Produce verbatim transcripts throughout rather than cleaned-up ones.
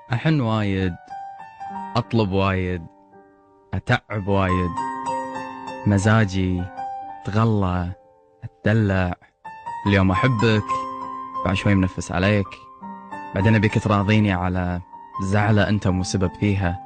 أحن وايد، أطلب وايد، أتعب وايد، مزاجي تغلى، أتدلع. اليوم أحبك، بعد شوي منفس عليك، بعدين أبيك تراضيني على زعلة أنت مو سبب فيها،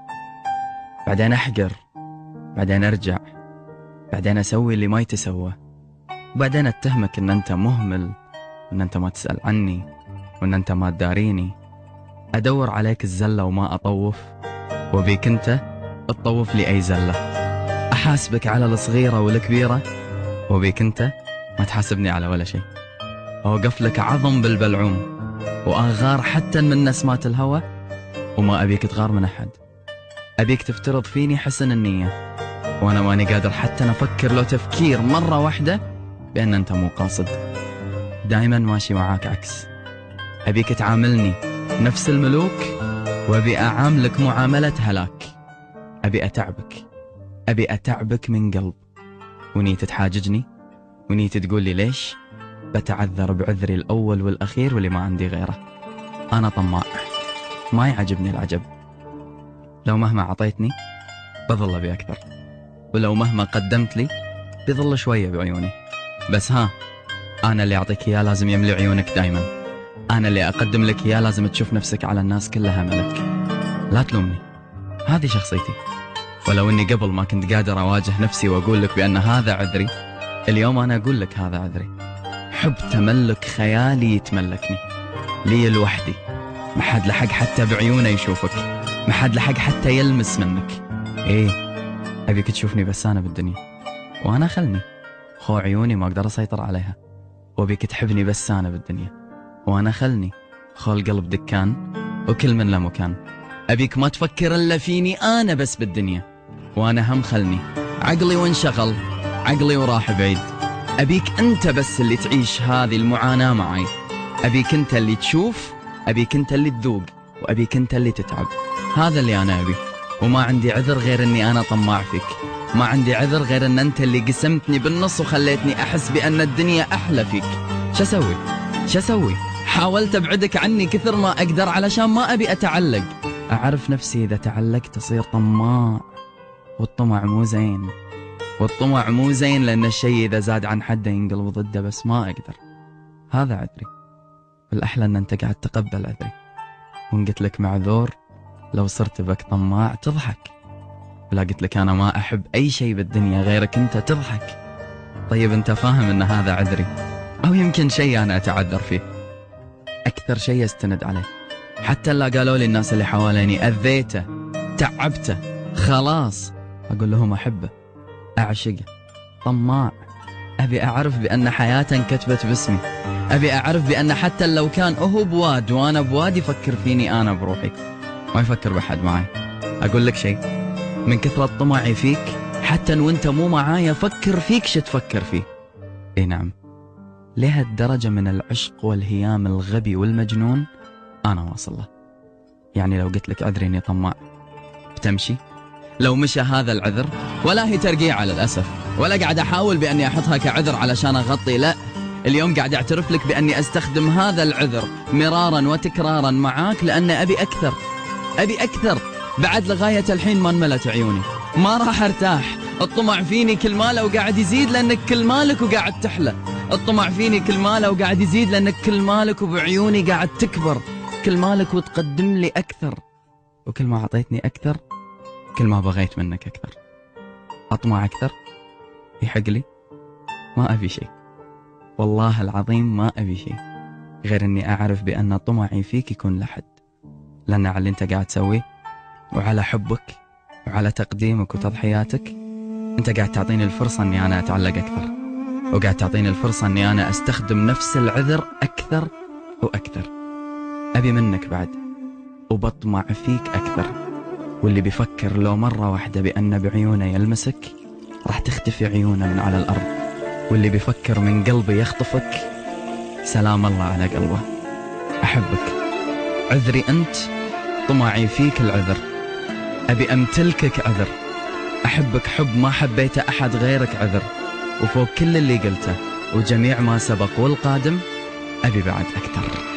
بعدين أحقر، بعدين أرجع، بعدين أسوي اللي ما يتسوى، وبعدين أتهمك أن أنت مهمل، وأن أنت ما تسأل عني، وأن أنت ما تداريني. أدور عليك الزلة وما أطوف، وبيك أنت تطوف لي أي زلة. أحاسبك على الصغيرة والكبيرة، وبيك أنت ما تحاسبني على ولا شيء. أوقف لك عظم بالبلعوم، وأغار حتى من نسمات الهوى، وما أبيك تغار من أحد. أبيك تفترض فيني حسن النية، وأنا ماني قادر حتى نفكر لو تفكير مرة واحدة بأن أنت مو قاصد. دايما ماشي معاك عكس. أبيك تعاملني نفس الملوك، وأبي أعاملك معاملة هلاك. أبي أتعبك، أبي أتعبك من قلب، ونيت تحاججني، ونيت تقول لي ليش. بتعذر بعذري الأول والأخير واللي ما عندي غيره. أنا طماع، ما يعجبني العجب. لو مهما عطيتني بظل أبي أكثر، ولو مهما قدمت لي بظل شوية بعيوني. بس ها، أنا اللي أعطيك إياه لازم يملي عيونك دايما. أنا اللي أقدم لك إياه لازم تشوف نفسك على الناس كلها ملك. لا تلومني، هذه شخصيتي. ولو أني قبل ما كنت قادر أواجه نفسي وأقول لك بأن هذا عذري، اليوم أنا أقول لك هذا عذري. حب تملك خيالي يتملكني، لي لوحدي، ما حد لحق حتى بعيونه يشوفك، ما حد لحق حتى يلمس منك. إيه، أبيك تشوفني بس أنا بالدنيا، وأنا خلني خو عيوني ما أقدر أسيطر عليها. وأبيك تحبني بس أنا بالدنيا، وأنا خلني خو القلب دكان، وكل من له مكان. أبيك ما تفكر إلا فيني أنا بس بالدنيا، وأنا هم خلني عقلي وانشغل، عقلي وراح بعيد. أبيك أنت بس اللي تعيش هذه المعاناة معي. أبيك أنت اللي تشوف، أبيك أنت اللي تذوق، وأبيك أنت اللي تتعب. هذا اللي أنا أبي، وما عندي عذر غير أني أنا طماع فيك. ما عندي عذر غير أن أنت اللي قسمتني بالنص وخليتني أحس بأن الدنيا أحلى فيك. شو أسوي؟ شو أسوي؟ حاولت أبعدك عني كثر ما أقدر علشان ما أبي أتعلق. أعرف نفسي إذا تعلقت تصير طماع، والطمع مو زين، والطمع مو زين، لأن الشيء إذا زاد عن حده ينقلب ضده. بس ما أقدر، هذا عذري. والأحلى أن أنت قاعد تقبل عذري، وإن قلت لك معذور لو صرت بك طماع تضحك، ولا قلت لك أنا ما أحب أي شيء بالدنيا غيرك أنت تضحك. طيب أنت فاهم أن هذا عذري، أو يمكن شيء أنا أتعذر فيه، أكثر شيء أستند عليه. حتى اللي قالوا لي الناس اللي حواليني أذيته، تعبته، خلاص أقول لهم أحبه، أعشقه، طماع. أبي أعرف بأن حياته انكتبت باسمي. أبي أعرف بأن حتى لو كان هو بواد وأنا بواد يفكر فيني أنا بروحي، ما يفكر بحد معي. أقول لك شيء، من كثرة طمعي فيك حتى وانت مو معايا فكر فيك شو تفكر فيه. اي نعم، لهالدرجة من العشق والهيام الغبي والمجنون أنا واصل له. يعني لو قلت لك عذري إني طماع بتمشي؟ لو مشى هذا العذر، ولا هي ترقيعة للأسف، ولا قاعد أحاول بأني أحطها كعذر علشان أغطي، لا، اليوم قاعد أعترف لك بأني أستخدم هذا العذر مرارا وتكرارا معاك، لأن أبي أكثر، أبي أكثر بعد. لغاية الحين ما انملت عيوني، ما راح أرتاح. الطمع فيني كل ماله وقاعد يزيد، لأنك كل مالك وقاعد تحلى. الطمع فيني كل ماله وقاعد يزيد، لأنك كل مالك وبعيوني قاعد تكبر. كل مالك وتقدم لي أكثر، وكل ما أعطيتني أكثر كل ما بغيت منك أكثر. أطمع أكثر، يحق لي ما أبي شيء، والله العظيم ما أبي شيء غير أني أعرف بأن طمعي فيك يكون لحد. لأن على اللي أنت قاعد تسويه، وعلى حبك، وعلى تقديمك وتضحياتك، أنت قاعد تعطيني الفرصة أني أنا أتعلق أكثر، وقاعد تعطيني الفرصة أني أنا أستخدم نفس العذر أكثر وأكثر. أبي منك بعد، وبطمع فيك أكثر. واللي بيفكر لو مرة واحدة بأن بعيونه يلمسك راح تختفي عيونه من على الأرض، واللي بيفكر من قلبي يخطفك سلام الله على قلبه. أحبك، عذري أنت، طمعي فيك العذر. أبي أمتلكك عذر، أحبك حب ما حبيت أحد غيرك عذر. وفوق كل اللي قلته وجميع ما سبق والقادم، أبي بعد أكثر.